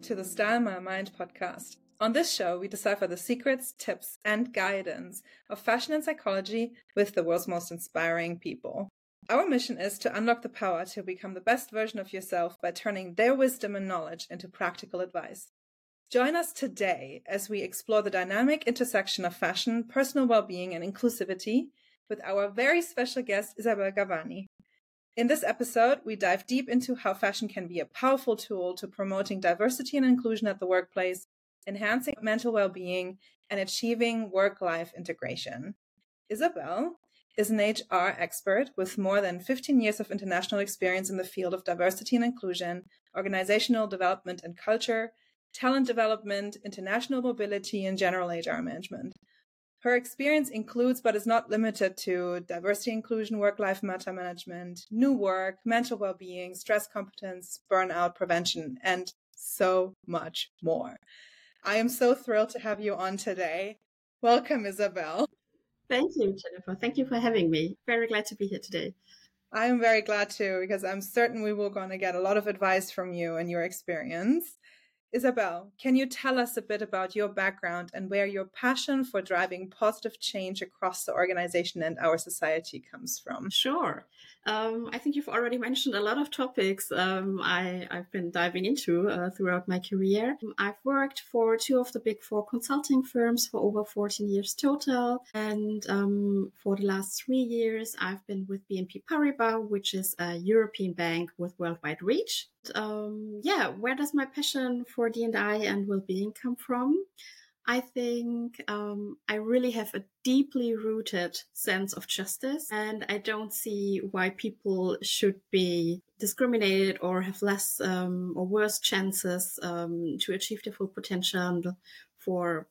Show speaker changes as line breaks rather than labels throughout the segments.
to the Style My Mind podcast. On this show, we decipher the secrets, tips, and guidance of fashion and psychology with the world's most inspiring people. Our mission is to unlock the power to become the best version of yourself by turning their wisdom and knowledge into practical advice. Join us today as we explore the dynamic intersection of fashion, personal well-being, and inclusivity with our very special guest, Isabel Gavani. In this episode, we dive deep into how fashion can be a powerful tool to promoting diversity and inclusion at the workplace, enhancing mental well-being, and achieving work-life integration. Isabel is an HR expert with more than 15 years of international experience in the field of diversity and inclusion, organizational development and culture, talent development, international mobility, and general HR management. Her experience includes, but is not limited to, diversity, inclusion, work-life meta management, new work, mental well-being, stress competence, burnout prevention, and so much more. I am so thrilled to have you on today. Welcome, Isabel.
Thank you, Jennifer. Thank you for having me. Very glad to be here today.
I am very glad too, because I'm certain we will going to get a lot of advice from you and your experience. Isabel, can you tell us a bit about your background and where your passion for driving positive change across the organization and our society comes from?
Sure. I think you've already mentioned a lot of topics I've been diving into throughout my career. I've worked for two of the big four consulting firms for over 14 years total. And for the last 3 years, I've been with BNP Paribas, which is a European bank with worldwide reach. Where does my passion for D&I and well-being come from? I think I really have a deeply rooted sense of justice, and I don't see why people should be discriminated or have less or worse chances to achieve their full potential for,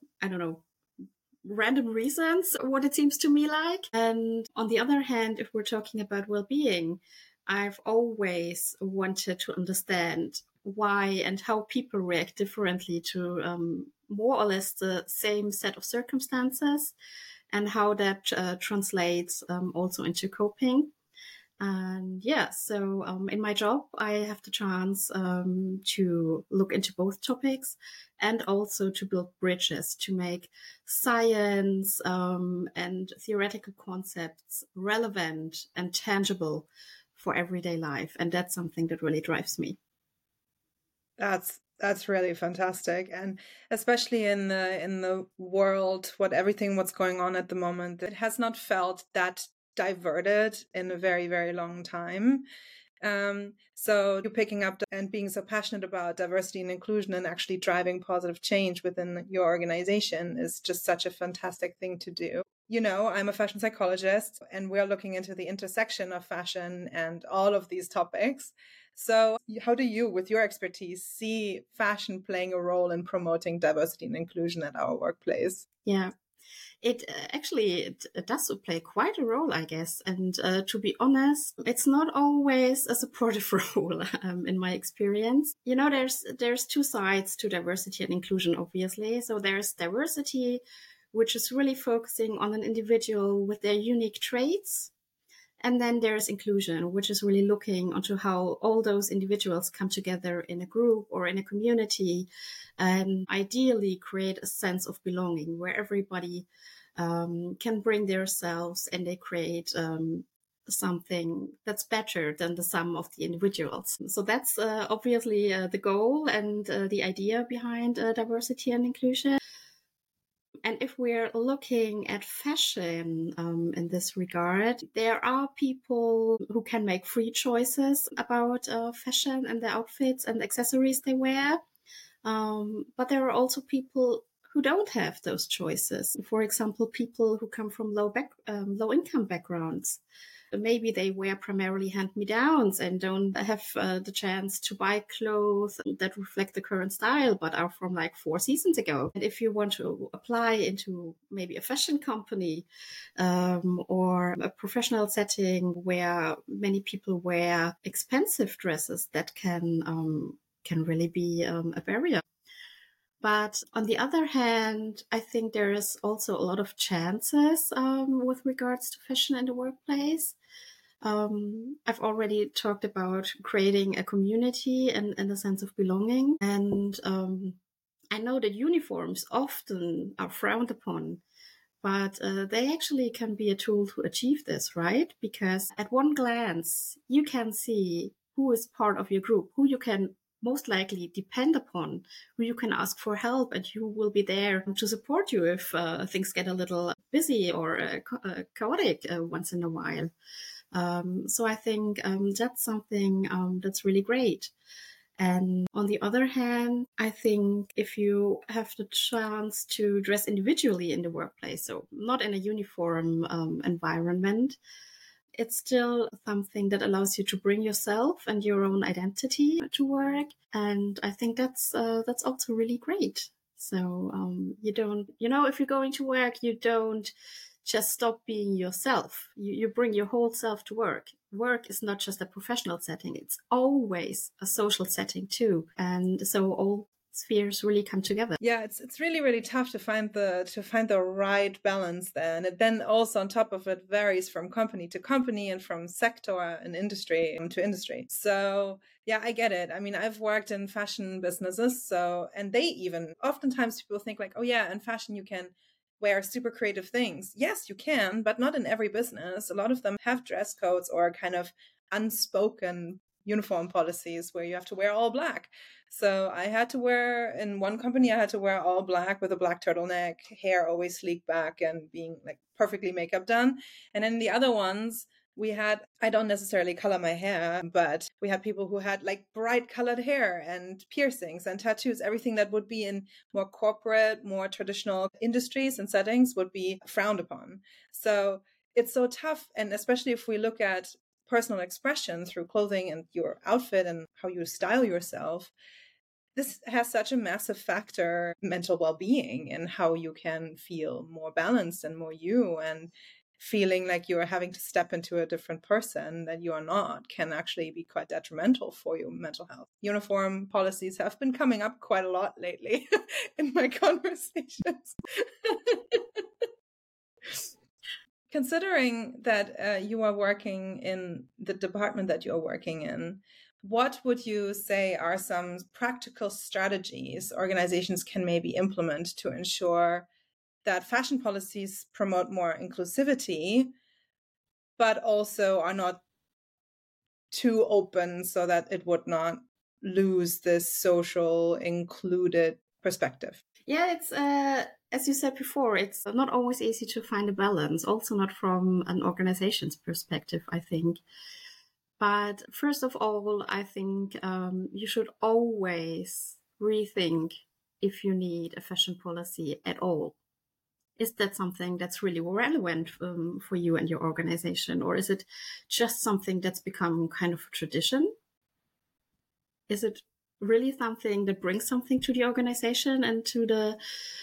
random reasons, what it seems to me like. And on the other hand, if we're talking about well-being, I've always wanted to understand why and how people react differently to more or less the same set of circumstances, and how that translates also into coping. And in my job, I have the chance to look into both topics and also to build bridges to make science and theoretical concepts relevant and tangible for everyday life. And that's something that really drives me.
That's really fantastic, and especially in the world, what's going on at the moment, it has not felt that diverted in a very, very long time. So you're picking up and being so passionate about diversity and inclusion and actually driving positive change within your organization is just such a fantastic thing to do. You know, I'm a fashion psychologist, and we're looking into the intersection of fashion and all of these topics. So how do you, with your expertise, see fashion playing a role in promoting diversity and inclusion at our workplace?
Yeah, it does play quite a role, I guess. And to be honest, it's not always a supportive role in my experience. You know, there's two sides to diversity and inclusion, obviously. So there's diversity, which is really focusing on an individual with their unique traits. And then there's inclusion, which is really looking onto how all those individuals come together in a group or in a community and ideally create a sense of belonging where everybody can bring themselves and they create something that's better than the sum of the individuals. So that's obviously the goal and the idea behind diversity and inclusion. And if we're looking at fashion in this regard, there are people who can make free choices about fashion and the outfits and accessories they wear. But there are also people who don't have those choices. For example, people who come from low income backgrounds. Maybe they wear primarily hand-me-downs and don't have the chance to buy clothes that reflect the current style, but are from like 4 seasons ago. And if you want to apply into maybe a fashion company or a professional setting where many people wear expensive dresses, that can really be a barrier. But on the other hand, I think there is also a lot of chances with regards to fashion in the workplace. I've already talked about creating a community and a sense of belonging. And I know that uniforms often are frowned upon, but they actually can be a tool to achieve this, right? Because at one glance, you can see who is part of your group, who you can most likely depend upon, who you can ask for help, and who will be there to support you if things get a little busy or chaotic once in a while. So I think that's something that's really great. And on the other hand, I think if you have the chance to dress individually in the workplace, so not in a uniform environment, it's still something that allows you to bring yourself and your own identity to work. And I think that's also really great. So you don't, if you're going to work, you don't just stop being yourself. You bring your whole self to work. Work is not just a professional setting. It's always a social setting too. And so all spheres really come together.
Yeah, it's really, really tough to find the right balance there. And it then also on top of it varies from company to company and from sector and industry to industry. So yeah, I get it. I mean, I've worked in fashion businesses, and they even oftentimes people think like, oh yeah, in fashion you can wear super creative things. Yes, you can, but not in every business. A lot of them have dress codes or kind of unspoken uniform policies where you have to wear all black. So I had to wear, in one company, I had to wear all black with a black turtleneck, hair always sleeked back and being like perfectly makeup done. And then the other ones, we had, I don't necessarily color my hair, but we had people who had like bright colored hair and piercings and tattoos. Everything that would be in more corporate, more traditional industries and settings would be frowned upon. So it's so tough. And especially if we look at personal expression through clothing and your outfit and how you style yourself, this has such a massive factor, mental well-being, and how you can feel more balanced and more you, and feeling like you're having to step into a different person that you are not can actually be quite detrimental for your mental health. Uniform policies have been coming up quite a lot lately in my conversations. Considering that you are working in the department that you're working in, what would you say are some practical strategies organizations can maybe implement to ensure that fashion policies promote more inclusivity, but also are not too open so that it would not lose this social included perspective?
Yeah, it's as you said before, it's not always easy to find a balance, also not from an organization's perspective, I think. But first of all, I think you should always rethink if you need a fashion policy at all. Is that something that's really relevant for you and your organization? Or is it just something that's become kind of a tradition? Is it really something that brings something to the organization and to the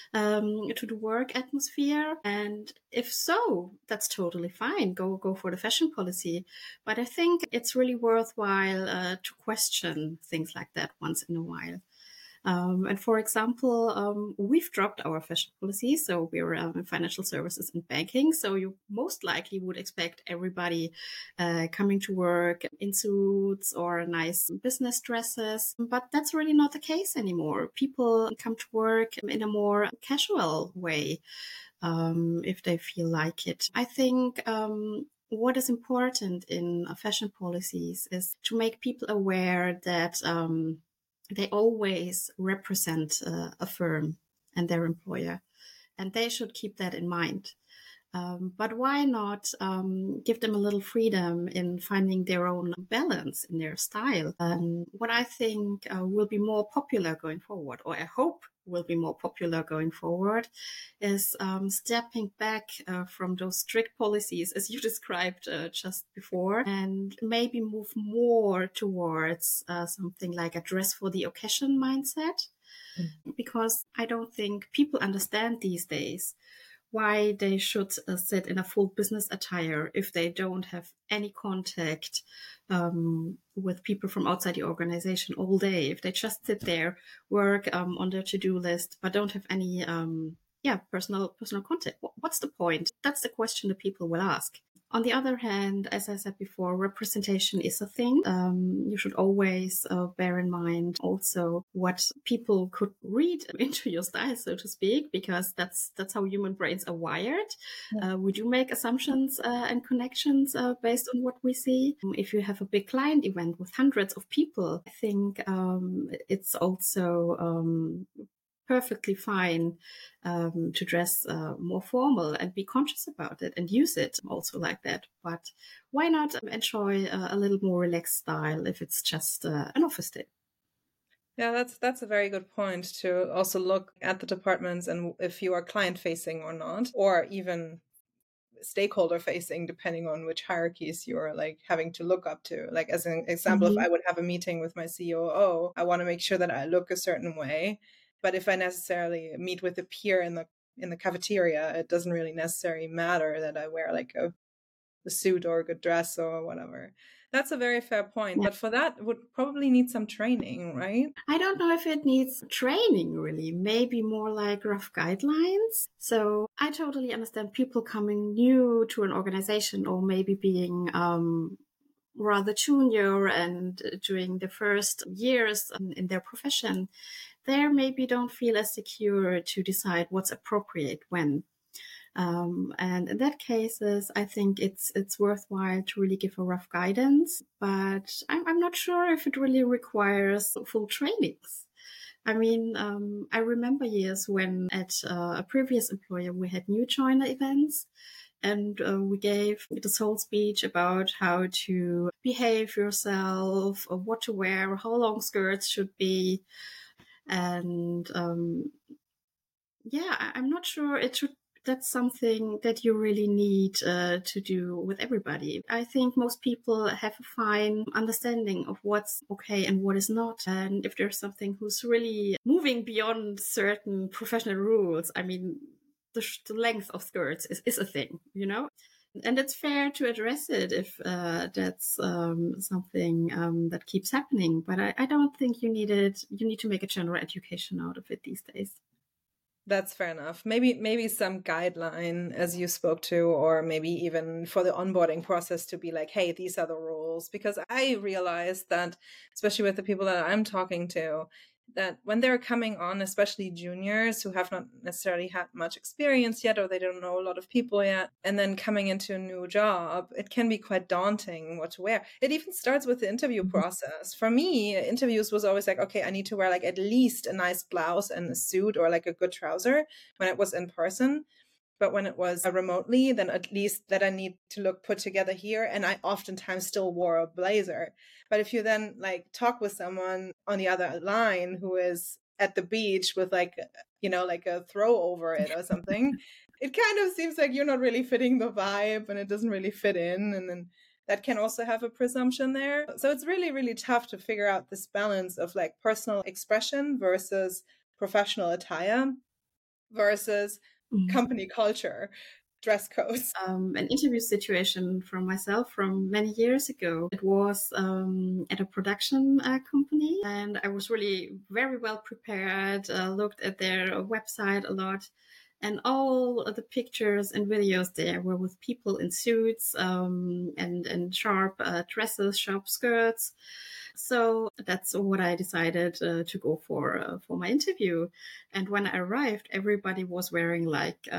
work atmosphere? And if so, that's totally fine. Go for the fashion policy. But I think it's really worthwhile to question things like that once in a while. And for example, we've dropped our fashion policy. So we're in financial services and banking. So you most likely would expect everybody coming to work in suits or nice business dresses. But that's really not the case anymore. People come to work in a more casual way if they feel like it. I think what is important in fashion policies is to make people aware that they always represent a firm and their employer, and they should keep that in mind. But why not give them a little freedom in finding their own balance in their style? What I think will be more popular going forward, or I hope will be more popular going forward, is stepping back from those strict policies, as you described just before, and maybe move more towards something like a dress for the occasion mindset. Because I don't think people understand these days why they should sit in a full business attire if they don't have any contact with people from outside the organization all day. If they just sit there, work on their to-do list, but don't have any personal contact. What's the point? That's the question that people will ask. On the other hand, as I said before, representation is a thing. You should always bear in mind also what people could read into your style, so to speak, because that's how human brains are wired. We do make assumptions and connections based on what we see. If you have a big client event with hundreds of people, I think it's also perfectly fine to dress more formal and be conscious about it and use it also like that. But why not enjoy a little more relaxed style if it's just an office day?
Yeah, that's a very good point, to also look at the departments and if you are client facing or not, or even stakeholder facing, depending on which hierarchies you're like having to look up to. Like, as an example, if I would have a meeting with my COO, I want to make sure that I look a certain way. But if I necessarily meet with a peer in the cafeteria, it doesn't really necessarily matter that I wear like a suit or a good dress or whatever. That's a very fair point.
Yeah.
But for that, would probably need some training, right?
I don't know if it needs training really, maybe more like rough guidelines. So I totally understand people coming new to an organization or maybe being rather junior and doing the first years in their profession. They maybe don't feel as secure to decide what's appropriate when. And in that cases, I think it's worthwhile to really give a rough guidance, but I'm not sure if it really requires full trainings. I mean, I remember years when at a previous employer we had new joiner events, and we gave this whole speech about how to behave yourself, what to wear, how long skirts should be, and I'm not sure it should. That's something that you really need to do with everybody. I think most people have a fine understanding of what's okay and what is not. And if there's something who's really moving beyond certain professional rules, I mean, the length of skirts is a thing, you know? And it's fair to address it if that's something that keeps happening. But I don't think you need to make a general education out of it these days.
That's fair enough. Maybe some guideline, as you spoke to, or maybe even for the onboarding process to be like, hey, these are the rules. Because I realized that, especially with the people that I'm talking to, that when they're coming on, especially juniors who have not necessarily had much experience yet, or they don't know a lot of people yet, and then coming into a new job, it can be quite daunting what to wear. It even starts with the interview process. For me, interviews was always like, okay, I need to wear like at least a nice blouse and a suit or like a good trouser when it was in person. But when it was remotely, then at least that I need to look put together here. And I oftentimes still wore a blazer. But if you then like talk with someone on the other line who is at the beach with like, like a throw over it or something, it kind of seems like you're not really fitting the vibe and it doesn't really fit in. And then that can also have a presumption there. So it's really, really tough to figure out this balance of like personal expression versus professional attire versus company culture, dress codes.
An interview situation from myself from many years ago. It was at a production company, and I was really very well prepared, looked at their website a lot. And all of the pictures and videos there were with people in suits and sharp dresses, sharp skirts. So that's what I decided to go for my interview. And when I arrived, everybody was wearing like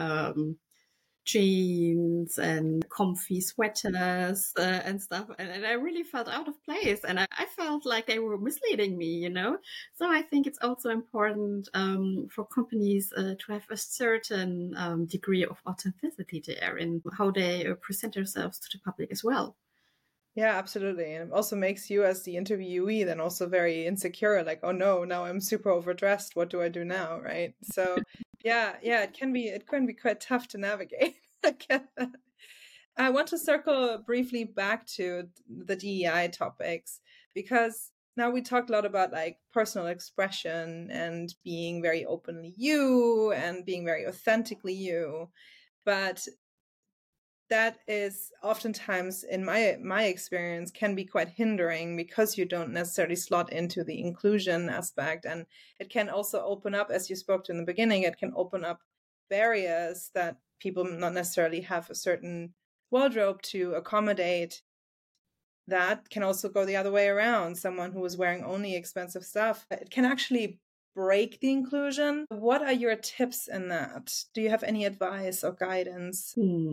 jeans and comfy sweaters and stuff. And I really felt out of place. And I felt like they were misleading me, you know? So I think it's also important for companies to have a certain degree of authenticity there in how they present themselves to the public as well.
Yeah, absolutely. And it also makes you as the interviewee then also very insecure, like, oh no, now I'm super overdressed. What do I do now? Right. So yeah, it can be quite tough to navigate. I get that. I want to circle briefly back to the DEI topics, because now we talked a lot about like personal expression and being very openly you and being very authentically you. But that is oftentimes, in my experience, can be quite hindering because you don't necessarily slot into the inclusion aspect. And it can also open up, as you spoke to in the beginning, it can open up barriers that people not necessarily have a certain wardrobe to accommodate that. Can also go the other way around. Someone who is wearing only expensive stuff, it can actually break the inclusion. What are your tips in that? Do you have any advice or guidance?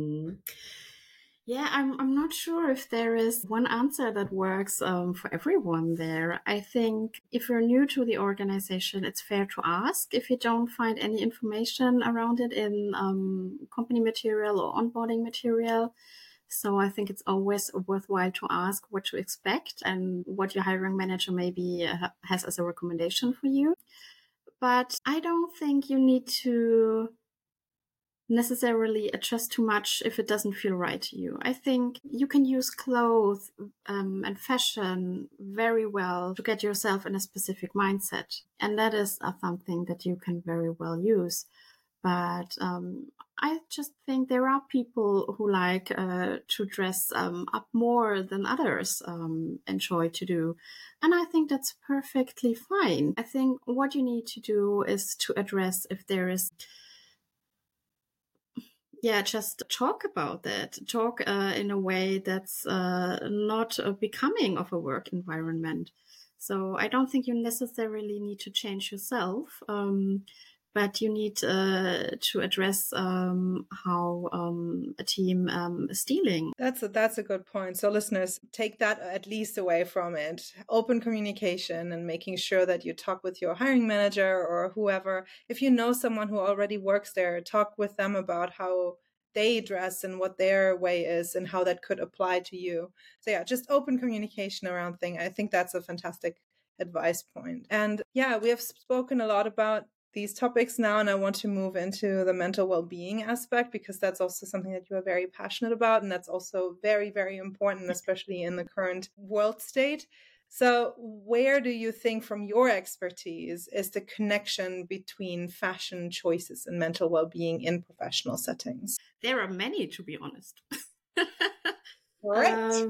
Yeah, I'm not sure if there is one answer that works for everyone there. I think if you're new to the organization, it's fair to ask if you don't find any information around it in company material or onboarding material. So I think it's always worthwhile to ask what to expect and what your hiring manager maybe has as a recommendation for you. But I don't think you need to necessarily adjust too much if it doesn't feel right to you. I think you can use clothes and fashion very well to get yourself in a specific mindset. And that is something that you can very well use. But I just think there are people who like to dress up more than others enjoy to do. And I think that's perfectly fine. I think what you need to do is to address if there is just talk about that. Talk in a way that's not becoming of a work environment. So I don't think you necessarily need to change yourself, but you need to address how a team is dealing.
That's a good point. So listeners, take that at least away from it. Open communication and making sure that you talk with your hiring manager or whoever. If you know someone who already works there, talk with them about how they dress and what their way is and how that could apply to you. So yeah, just open communication around things. I think that's a fantastic advice point. And yeah, we have spoken a lot about these topics now, and I want to move into the mental well-being aspect, because that's also something that you are very passionate about, and that's also very, very important, especially in the current world state. So where do you think, from your expertise, is the connection between fashion choices and mental well-being in professional settings?
There are many, to be honest.
Right.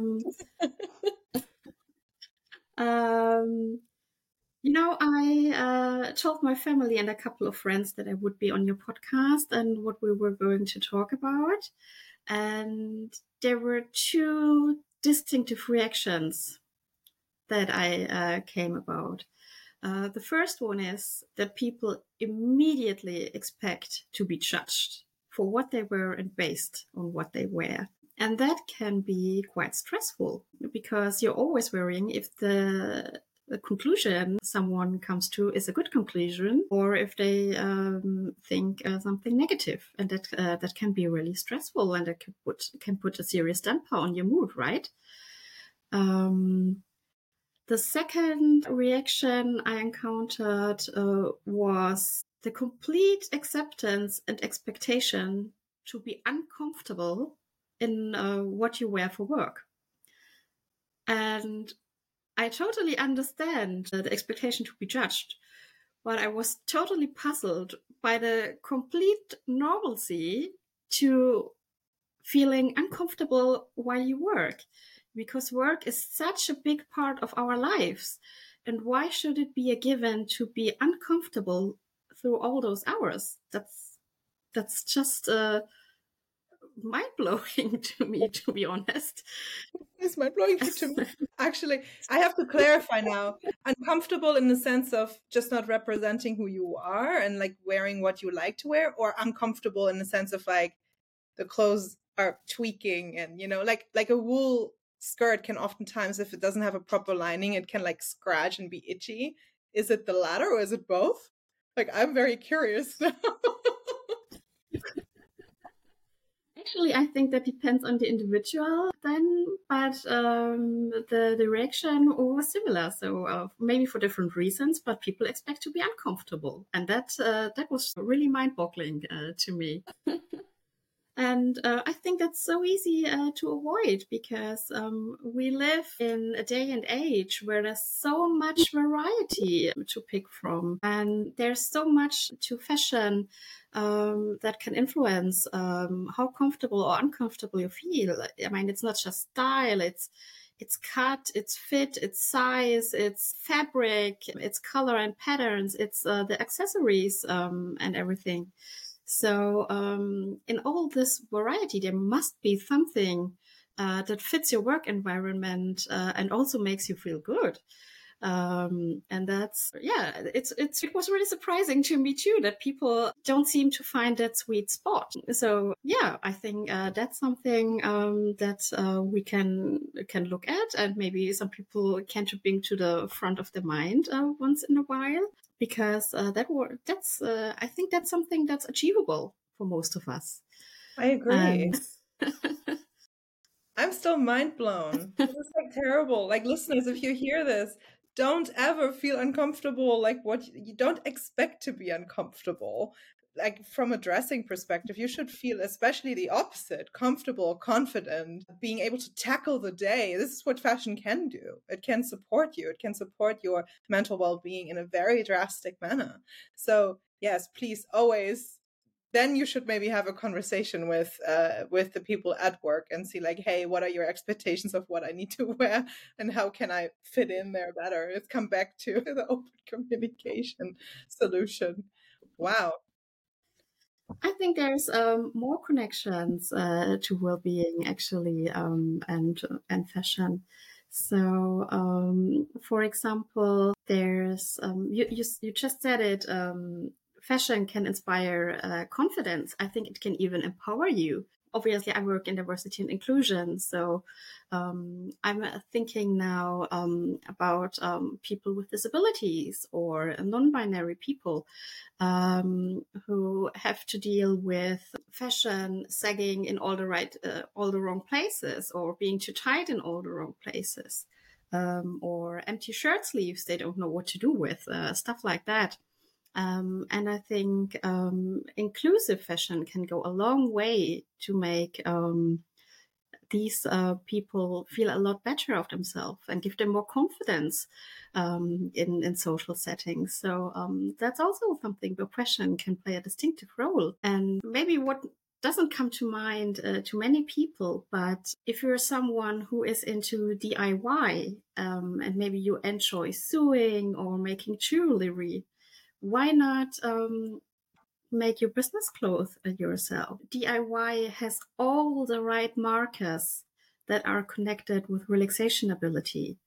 I told my family and a couple of friends that I would be on your podcast and what we were going to talk about. And there were two distinctive reactions that I came about. The first one is that people immediately expect to be judged for what they wear and based on what they wear. And that can be quite stressful, because you're always worrying if the conclusion someone comes to is a good conclusion, or if they think something negative, and that can be really stressful, and that can put a serious damper on your mood, right? The second reaction I encountered was the complete acceptance and expectation to be uncomfortable in what you wear for work. And I totally understand the expectation to be judged, but I was totally puzzled by the complete normalcy to feeling uncomfortable while you work, because work is such a big part of our lives. And why should it be a given to be uncomfortable through all those hours? That's just mind-blowing to me, to be honest.
It's mind-blowing to me. Actually, I have to clarify now. Uncomfortable in the sense of just not representing who you are and like wearing what you like to wear, or uncomfortable in the sense of like the clothes are tweaking, and like a wool skirt can oftentimes, if it doesn't have a proper lining, it can like scratch and be itchy. Is it the latter or is it both? Like, I'm very curious now.
Actually, I think that depends on the individual then, but the reaction was similar. So maybe for different reasons, but people expect to be uncomfortable. And that was really mind-boggling to me. And I think that's so easy to avoid, because we live in a day and age where there's so much variety to pick from. And there's so much to fashion that can influence how comfortable or uncomfortable you feel. I mean, it's not just style, it's cut, it's fit, it's size, it's fabric, it's color and patterns, it's the accessories and everything. So in all this variety, there must be something that fits your work environment and also makes you feel good. And that's, it was really surprising to me too that people don't seem to find that sweet spot. So yeah, I think that's something that we can look at, and maybe some people can to bring to the front of the mind once in a while, because I think that's something that's achievable for most of us.
I agree. I'm still mind blown. This is like terrible. Like, listeners, if you hear this, don't ever feel uncomfortable. Like, what you don't expect to be uncomfortable. Like, from a dressing perspective, you should feel especially the opposite: comfortable, confident, being able to tackle the day. This is what fashion can do. It can support you, it can support your mental well being in a very drastic manner. So, yes, please always, then you should maybe have a conversation with the people at work and see, like, hey, what are your expectations of what I need to wear and how can I fit in there better? Let's come back to the open communication solution. Wow.
I think there's more connections to well-being actually, and fashion. So, for example, there's you just said it. Fashion can inspire confidence. I think it can even empower you. Obviously, I work in diversity and inclusion, so I'm thinking now about people with disabilities or non-binary people who have to deal with fashion sagging in all the wrong places, or being too tight in all the wrong places, or empty shirt sleeves they don't know what to do with, stuff like that. And I think inclusive fashion can go a long way to make these people feel a lot better of themselves and give them more confidence in social settings. So that's also something where fashion can play a distinctive role. And maybe what doesn't come to mind to many people, but if you're someone who is into DIY and maybe you enjoy sewing or making jewelry, why not make your business clothes yourself? DIY has all the right markers that are connected with relaxation ability.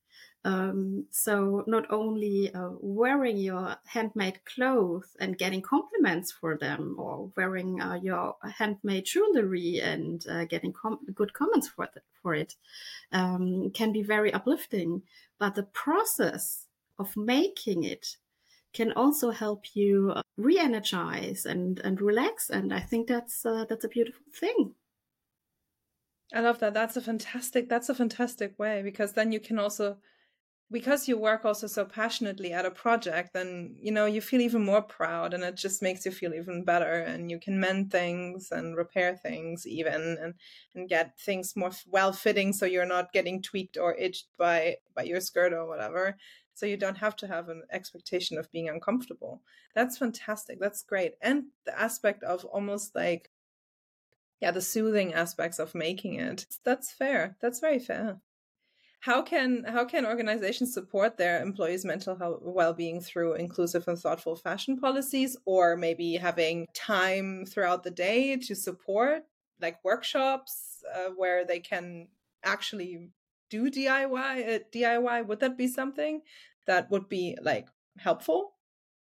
So not only wearing your handmade clothes and getting compliments for them, or wearing your handmade jewelry and getting good comments for it can be very uplifting, but the process of making it can also help you re-energize and relax. And I think that's a beautiful thing.
I love that. That's a fantastic way, because then you can also, because you work also so passionately at a project, then, you know, you feel even more proud and it just makes you feel even better, and you can mend things and repair things even, and get things more well-fitting, so you're not getting tweaked or itched by your skirt or whatever. So you don't have to have an expectation of being uncomfortable. That's fantastic. That's great. And the aspect of almost like, yeah, the soothing aspects of making it. That's fair. That's very fair. How can organizations support their employees' mental health well-being through inclusive and thoughtful fashion policies, or maybe having time throughout the day to support, like workshops where they can actually do DIY? DIY, would that be something that would be like helpful?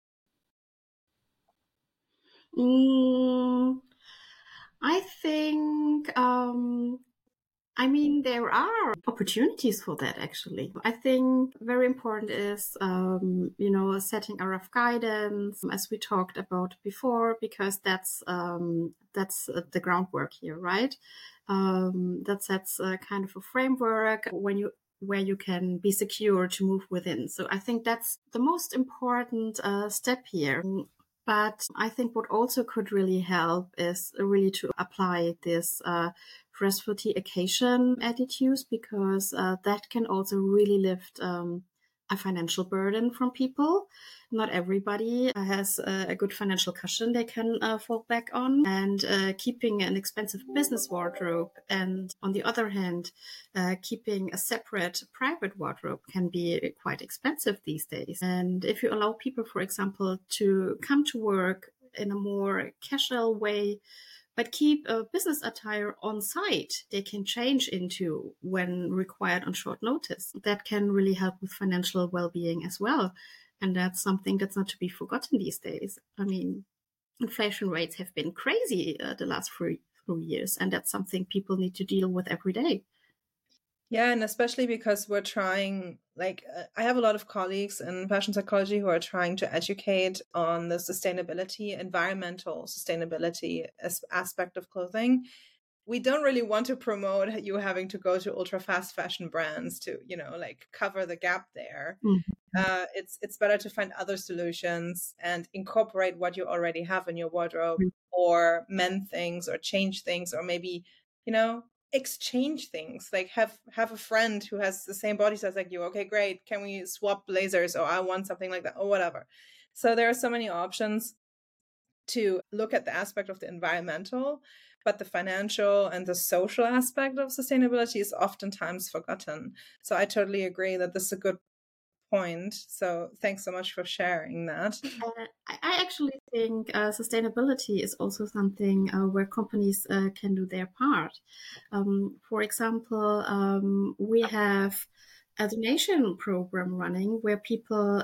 I think I mean, there are opportunities for that, actually. I think very important is, setting a rough guidance, as we talked about before, because that's the groundwork here, right? That sets a kind of a framework where you can be secure to move within. So I think that's the most important step here. But I think what also could really help is really to apply this restful occasion attitudes, because that can also really lift a financial burden from people. Not everybody has a good financial cushion they can fall back on, and keeping an expensive business wardrobe, and on the other hand, keeping a separate private wardrobe can be quite expensive these days. And if you allow people, for example, to come to work in a more casual way, but keep a business attire on site they can change into when required on short notice. That can really help with financial well-being as well. And that's something that's not to be forgotten these days. I mean, inflation rates have been crazy the last few years, and that's something people need to deal with every day.
Yeah, and especially because we're trying, I have a lot of colleagues in fashion psychology who are trying to educate on the sustainability, environmental sustainability aspect of clothing. We don't really want to promote you having to go to ultra fast fashion brands to, cover the gap there.
Mm-hmm.
It's better to find other solutions and incorporate what you already have in your wardrobe, or mend things or change things, or maybe, exchange things. Like have a friend who has the same body size like you. Okay, great. Can we swap blazers? Or I want something like that, or whatever. So there are so many options to look at the aspect of the environmental, but the financial and the social aspect of sustainability is oftentimes forgotten. So I totally agree that this is a good point. So thanks so much for sharing that.
I actually think sustainability is also something where companies can do their part. For example, we have a donation program running where people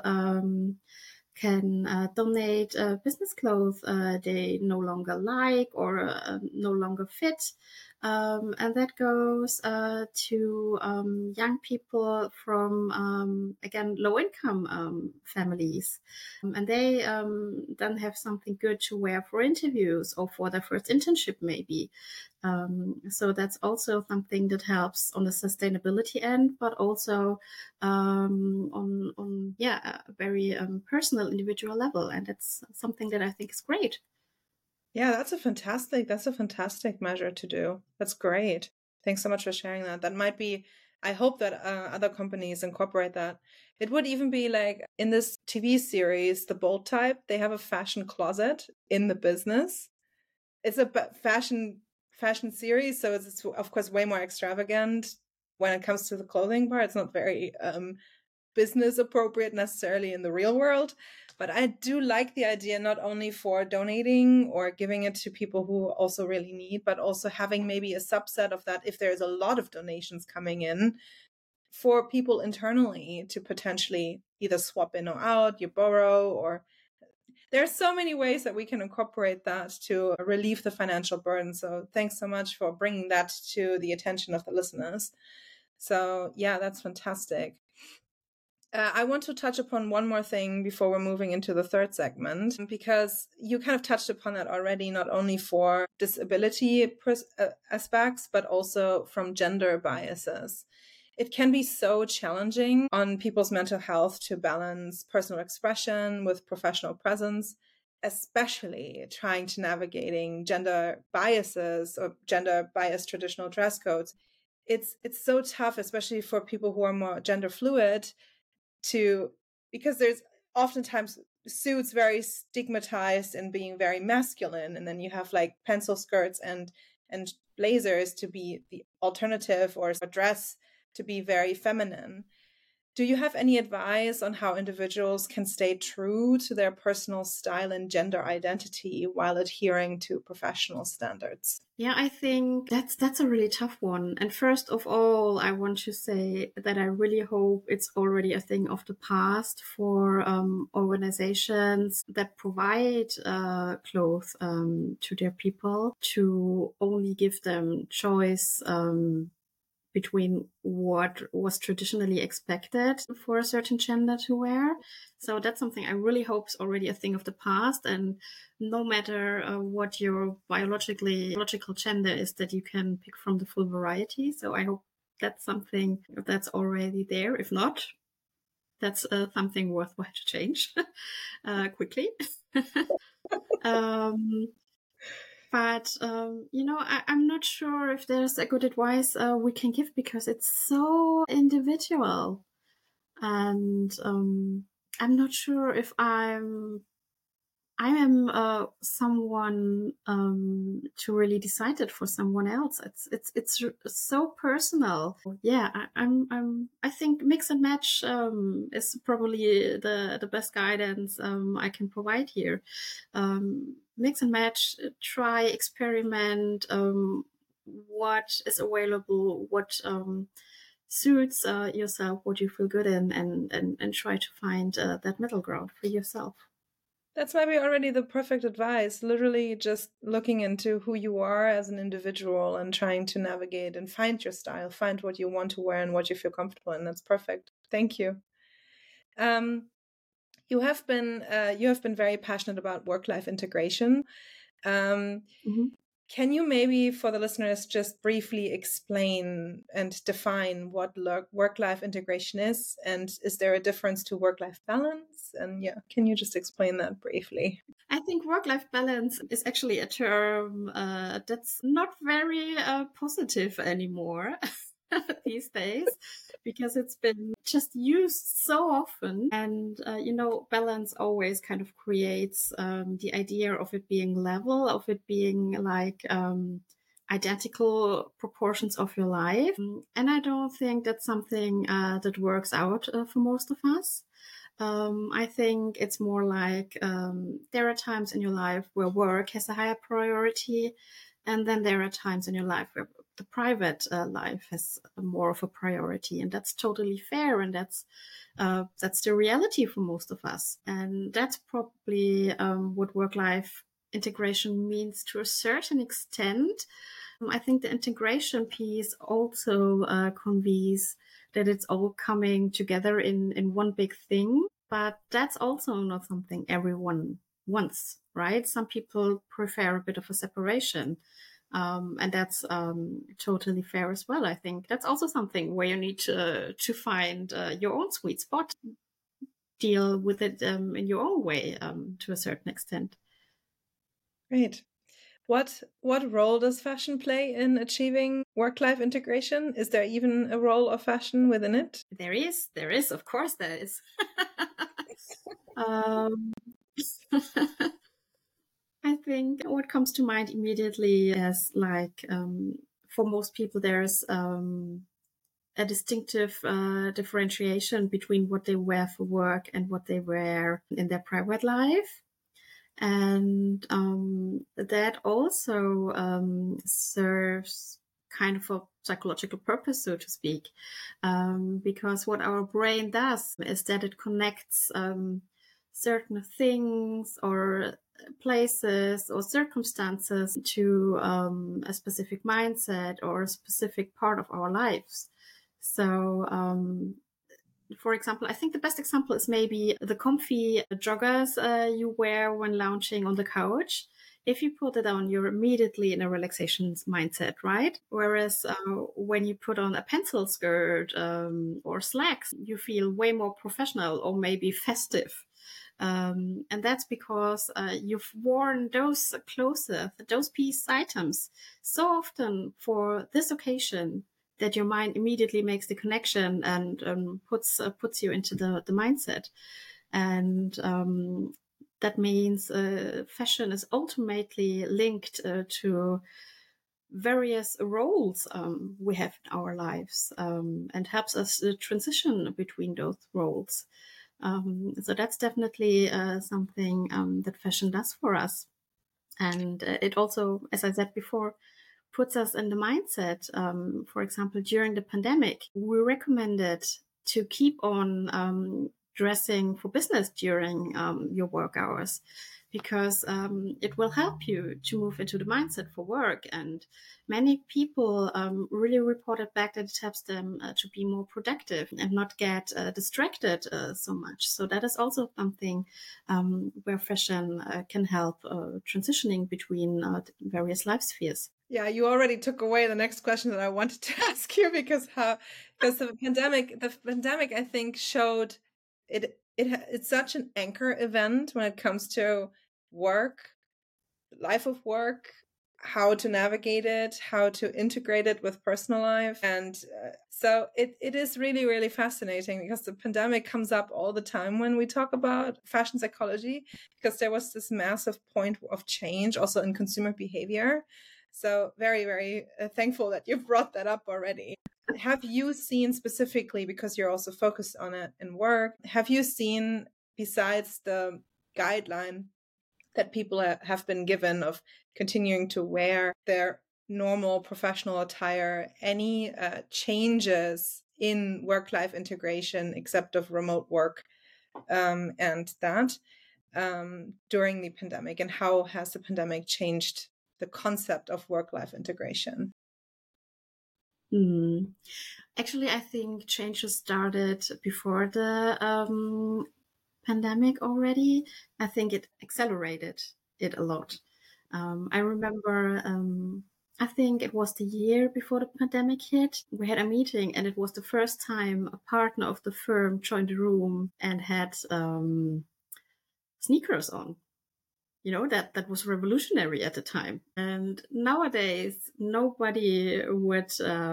can donate business clothes they no longer like or no longer fit. And that goes to young people from, again, low-income families. And they then have something good to wear for interviews or for their first internship, maybe. So that's also something that helps on the sustainability end, but also on a very personal, individual level. And that's something that I think is great.
Yeah, that's a fantastic measure to do. That's great. Thanks so much for sharing that. That might be, I hope that other companies incorporate that. It would even be like in this TV series, The Bold Type, they have a fashion closet in the business. It's a fashion series, so it's of course way more extravagant when it comes to the clothing part. It's not very business appropriate necessarily in the real world, but I do like the idea, not only for donating or giving it to people who also really need, but also having maybe a subset of that if there's a lot of donations coming in, for people internally to potentially either swap in or out, you borrow, or there are so many ways that we can incorporate that to relieve the financial burden. So thanks so much for bringing that to the attention of the listeners. So yeah, that's fantastic. I want to touch upon one more thing before we're moving into the third segment, because you kind of touched upon that already, not only for disability aspects, but also from gender biases. It can be so challenging on people's mental health to balance personal expression with professional presence, especially trying to navigating gender biases or gender biased traditional dress codes. It's so tough, especially for people who are more gender fluid, because there's oftentimes suits very stigmatized and being very masculine, and then you have like pencil skirts and blazers to be the alternative, or a dress to be very feminine. Do you have any advice on how individuals can stay true to their personal style and gender identity while adhering to professional standards?
Yeah, I think that's a really tough one. And first of all, I want to say that I really hope it's already a thing of the past for organizations that provide clothes to their people to only give them choice between what was traditionally expected for a certain gender to wear. So that's something I really hope is already a thing of the past. And no matter what your biological gender is, that you can pick from the full variety. So I hope that's something that's already there. If not, that's something worthwhile to change quickly. But, I'm not sure if there's a good advice we can give, because it's so individual. And I'm not sure if I am someone to really decide it for someone else. It's so personal. Yeah, I think mix and match is probably the best guidance I can provide here. mix and match, try, experiment, what is available, what suits yourself, what you feel good in, and try to find that middle ground for yourself.
That's maybe already the perfect advice. Literally just looking into who you are as an individual and trying to navigate and find your style, find what you want to wear and what you feel comfortable in. That's perfect. Thank you. You have been very passionate about work-life integration. Can you maybe, for the listeners, just briefly explain and define what work-life integration is? And is there a difference to work-life balance? And yeah, can you just explain that briefly?
I think work-life balance is actually a term that's not very positive anymore these days, because it's been just used so often. And, balance always kind of creates the idea of it being level, of it being like identical proportions of your life. And I don't think that's something that works out for most of us. I think it's more like there are times in your life where work has a higher priority, and then there are times in your life where the private life has more of a priority, and that's totally fair, and that's the reality for most of us, and that's probably what work-life integration means to a certain extent. I think the integration piece also conveys that it's all coming together in one big thing, but that's also not something everyone wants, right? Some people prefer a bit of a separation. And that's totally fair as well. I think that's also something where you need to find your own sweet spot, deal with it in your own way to a certain extent.
Great. What role does fashion play in achieving work-life integration? Is there even a role of fashion within it?
There is, of course there is. I think what comes to mind immediately is like, for most people, there's a distinctive differentiation between what they wear for work and what they wear in their private life. And that also serves kind of a psychological purpose, so to speak, because what our brain does is that it connects certain things or places or circumstances to a specific mindset or a specific part of our lives. So for example, I think the best example is maybe the comfy joggers you wear when lounging on the couch. If you put it on, you're immediately in a relaxation mindset, right? Whereas when you put on a pencil skirt or slacks, you feel way more professional or maybe festive. And that's because you've worn those clothes, those piece items so often for this occasion that your mind immediately makes the connection and puts you into the mindset. And that means fashion is ultimately linked to various roles we have in our lives and helps us transition between those roles. So that's definitely something that fashion does for us. And it also, as I said before, puts us in the mindset. For example, during the pandemic, we recommended to keep on dressing for business during your work hours, because it will help you to move into the mindset for work. And many people really reported back that it helps them to be more productive and not get distracted so much. So that is also something where fashion can help transitioning between various life spheres.
Yeah, you already took away the next question that I wanted to ask you, because the pandemic I think showed it's such an anchor event when it comes to work, life of work, how to navigate it, how to integrate it with personal life. And so it is really, really fascinating, because the pandemic comes up all the time when we talk about fashion psychology, because there was this massive point of change also in consumer behavior. So very, very thankful that you brought that up already. Have you seen specifically, because you're also focused on it in work, have you seen, besides the guideline that people have been given of continuing to wear their normal professional attire, any changes in work-life integration except of remote work and that during the pandemic, and how has the pandemic changed the concept of work-life integration?
Actually, I think changes started before the pandemic already. I think it accelerated it a lot. I remember, I think it was the year before the pandemic hit. We had a meeting, and it was the first time a partner of the firm joined the room and had sneakers on. You know, that was revolutionary at the time. And nowadays, nobody would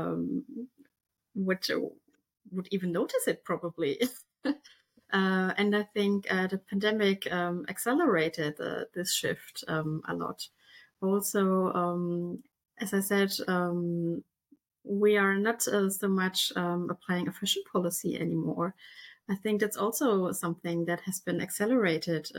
even notice it, probably. And I think the pandemic accelerated this shift a lot. Also, as I said, we are not so much applying a fashion policy anymore. I think that's also something that has been accelerated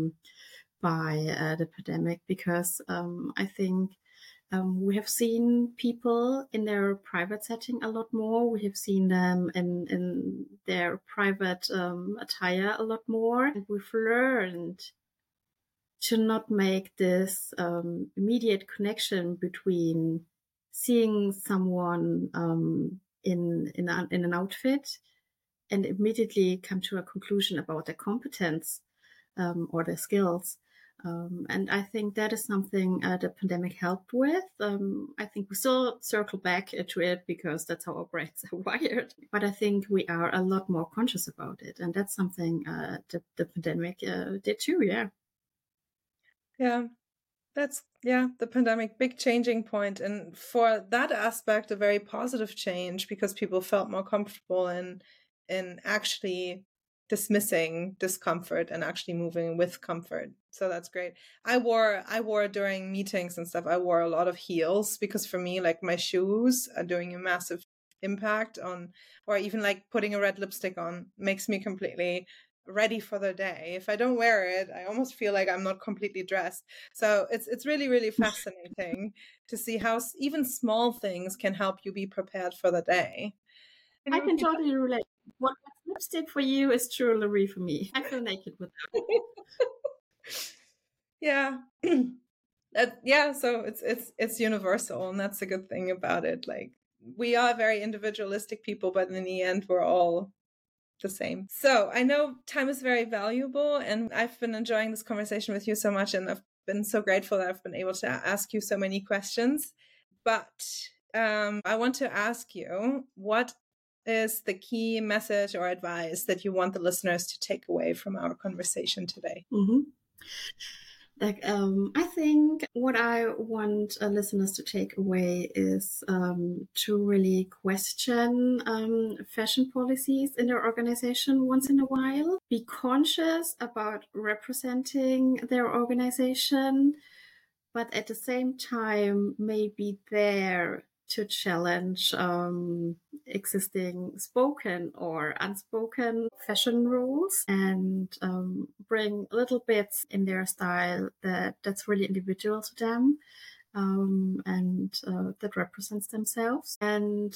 by the pandemic, because I think we have seen people in their private setting a lot more. We have seen them in their private attire a lot more. And we've learned to not make this immediate connection between seeing someone in an outfit and immediately come to a conclusion about their competence or their skills. And I think that is something the pandemic helped with. I think we still circle back to it because that's how our brains are wired. But I think we are a lot more conscious about it. And that's something the pandemic did too, yeah.
Yeah, that's, the pandemic, big changing point. And for that aspect, a very positive change, because people felt more comfortable in actually dismissing discomfort and actually moving with comfort. So that's great. I wore during meetings and stuff, I wore a lot of heels, because for me, like, my shoes are doing a massive impact on, or even like putting a red lipstick on makes me completely ready for the day. If I don't wear it, I almost feel like I'm not completely dressed. So it's really, really fascinating to see how even small things can help you be prepared for the day.
I can totally relate. What lipstick for you is jewelry for me. I feel naked without.
Yeah. So it's universal, and that's a good thing about it. Like, we are very individualistic people, but in the end, we're all the same. So I know time is very valuable, and I've been enjoying this conversation with you so much, and I've been so grateful that I've been able to ask you so many questions. But I want to ask you, what is the key message or advice that you want the listeners to take away from our conversation today?
I think what I want listeners to take away is to really question fashion policies in their organization once in a while. Be conscious about representing their organization, but at the same time, maybe there to challenge existing spoken or unspoken fashion rules, and bring little bits in their style that's really individual to them, and that represents themselves, and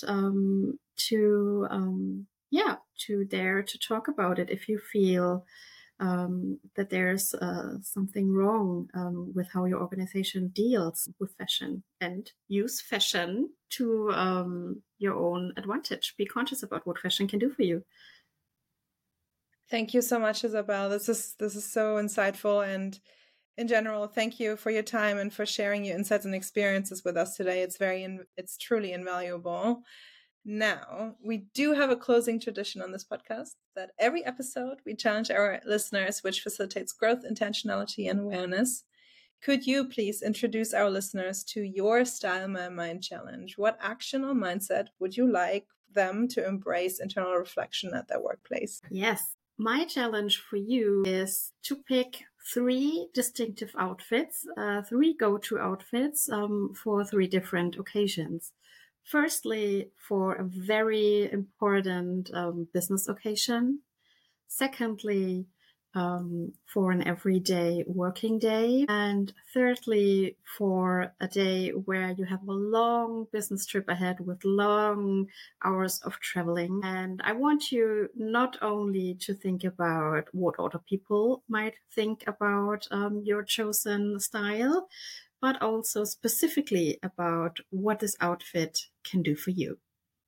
to dare to talk about it if you feel that there's something wrong with how your organization deals with fashion, and use fashion to your own advantage. Be conscious about what fashion can do for you.
Thank you so much, Isabel. This is so insightful, and in general, thank you for your time and for sharing your insights and experiences with us today. It's truly invaluable. Now, we do have a closing tradition on this podcast, that every episode we challenge our listeners, which facilitates growth, intentionality, and awareness. Could you please introduce our listeners to your Style My Mind challenge? What action or mindset would you like them to embrace internal reflection at their workplace?
Yes. My challenge for you is to pick 3 distinctive outfits, 3 go-to outfits for 3 different occasions. Firstly, for a very important business occasion. Secondly, for an everyday working day. And thirdly, for a day where you have a long business trip ahead with long hours of traveling. And I want you not only to think about what other people might think about your chosen style, but also specifically about what this outfit can do for you.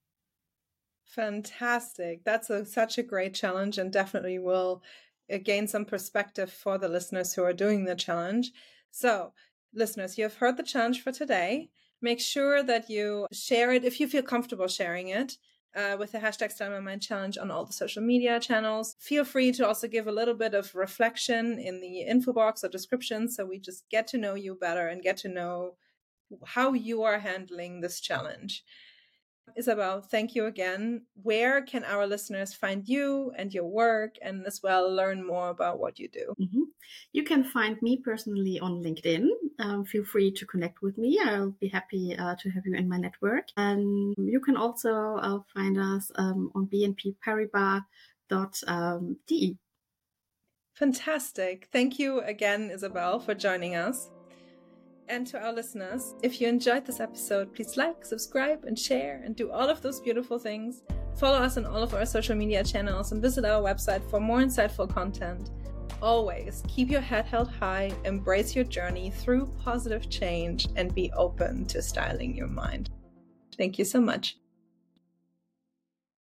Fantastic. That's such a great challenge, and definitely will gain some perspective for the listeners who are doing the challenge. So, listeners, you have heard the challenge for today. Make sure that you share it if you feel comfortable sharing it with the hashtag Style My Mind Challenge on all the social media channels. Feel free to also give a little bit of reflection in the info box or description, so we just get to know you better and get to know how you are handling this challenge. Isabel, thank you again. Where can our listeners find you and your work, and as well learn more about what you do?
Mm-hmm. You can find me personally on LinkedIn. Feel free to connect with me. I'll be happy to have you in my network. And you can also find us on bnpparibas.de.
Fantastic. Thank you again, Isabel, for joining us. And to our listeners, if you enjoyed this episode, please like, subscribe, and share, and do all of those beautiful things. Follow us on all of our social media channels and visit our website for more insightful content. Always keep your head held high, embrace your journey through positive change, and be open to styling your mind. Thank you so much.